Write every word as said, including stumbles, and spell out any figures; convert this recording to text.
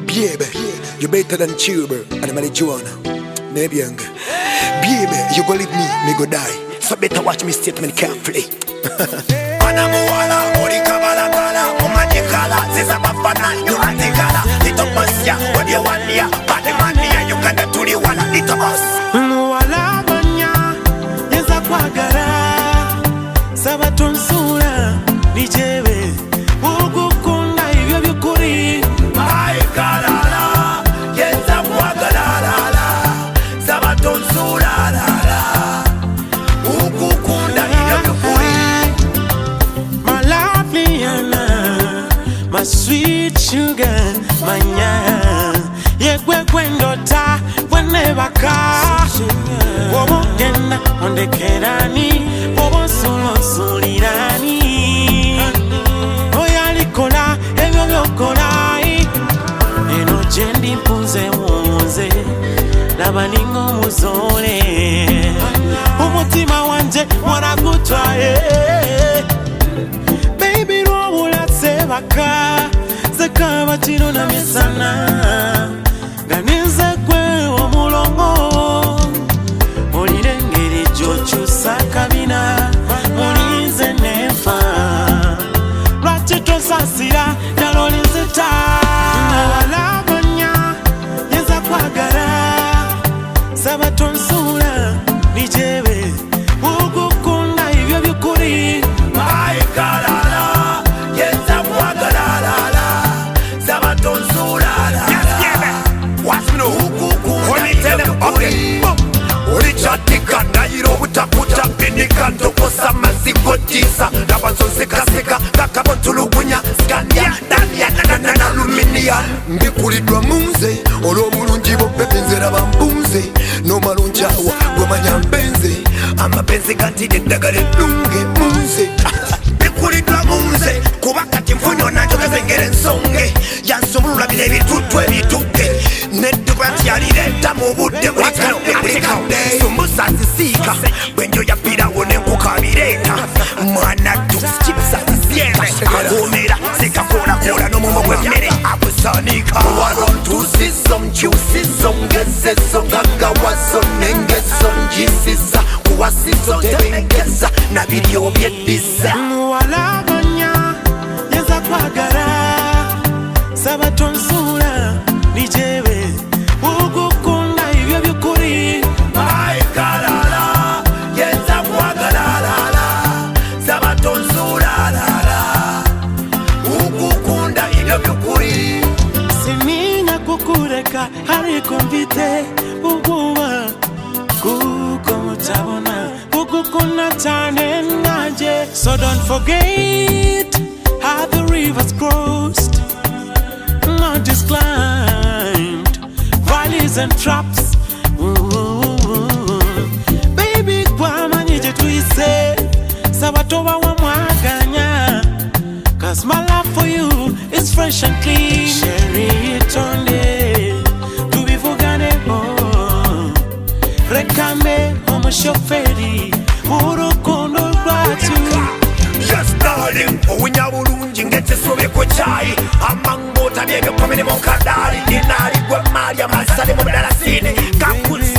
Baby, you better than Chuber and marijuana. Maybe younger. Baby, you go leave me, me go die. So better watch me statement carefully. Anamuala, Orikabala, Omajikala, Zizabafana, Yuhatikala, Little Basia, what you want here, Patimania, you can do the one, little boss. Wala banya, yeza kwagara, sabaton sura, nijewe, ugu kunda hivyo vyukuri. Ay kalala, yeza kwagara, sabaton sura, ugu kunda hivyo vyukuri. My lovely Anna, my sweet sugar, my nya, yekwe kwendo ta, whenever ka. Wobo kenda, onde kerani, wobo solo sulirani. Oya likola, ebyo byokola. Eno jendi mpunze wonze, nabaningo muzole. Umutima wanje, mwana kutwaye. Baby, rola sebaka, sekaba chino na misana. Ganize kwe wa mulongo, olirengeri jochu sakabina, mulize nefa. Ratito sasira, nalolize ta. Wala banya, yeza kwagara, sabaton sura, nijewe, ugu kunda hivyo vyukuri. Ay kalala, yeza kwagara, sabaton sura. Watch me know Only tell them okay Only chatika na hiro utakuta Pinika ndoko samasi kotisa Nabanzo seka seka Kaka bontulugunya Skania Dania na na na na luminia Mbikulidwa munze Olo mulungi bopepe nzera bambunze No malunjawa Gwamanya mbenze Ama benze kantide ndagale lunge munze Mbikulidwa munze Kubakati mfunyo na joka zengere nsonge Yansumulula bile bitutwe bituke Nedubati yalireta mu budde bulikadde Sumbusa zisika Bwenjo yapira wone nkukabireta Mwana tusikibisa zisiena Agomera zikakora kora no mumo gwemmere Abusanika Warontusizo mkyusizo ngezezo Ngagawazo nengezo njisiza Kuwasizo tebengeza Na video byedisa Wala banya Yeza kwagara Sabaton sura Nijewe Ugu kunda hivyo vyukuri. Ay kalala Yeza kwagala Sabaton sura Ugu kunda hivyo vyukuri. Sinina kukureka hariko mvite uguwa Kuko mutabona Ugu kuna tane nanje. So don't forget how the rivers crossed, mountains climbed, valleys and traps. Ooh. Baby, kwa manije tuise Sabatowa wa mwaganya. Cause my love for you is fresh and clean. Sherry itonde tubivugane ho Rekame omushoferi urukundo rwacu. Yes darling Owinya bulungi ngete sobe ko chai Amango tabyebyo komene mo kadali Dinari gwe mali amasale mu dalasini Kakuzi